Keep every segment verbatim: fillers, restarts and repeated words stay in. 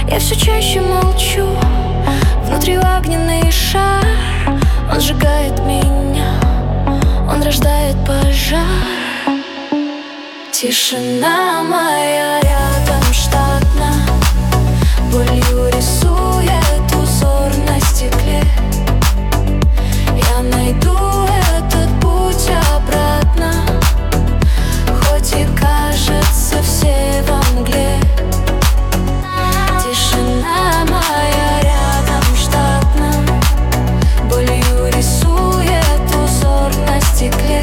Я все чаще молчу, внутри огненный шар. Он сжигает меня, он рождает пожар. Тишина моя рядом штатно, болью рисует узор на стекле. Я найду этот путь обратно, хоть и кажется все во мгле. Тишина моя рядом штатно, болью рисует узор на стекле.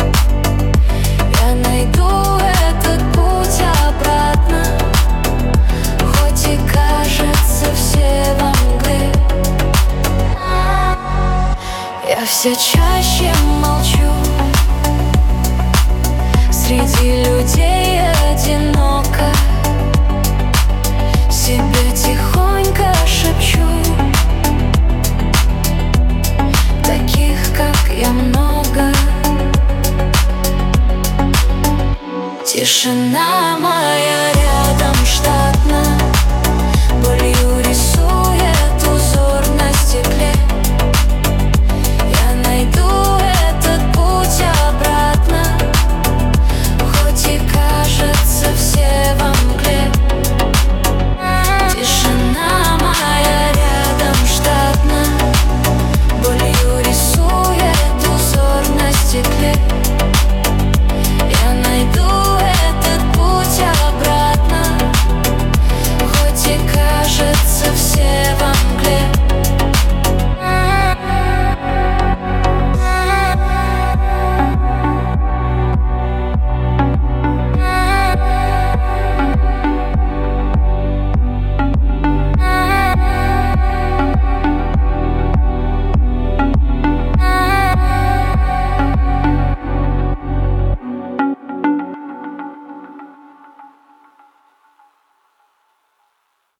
Я найду этот путь обратно, хоть и кажется все во мгле. Я все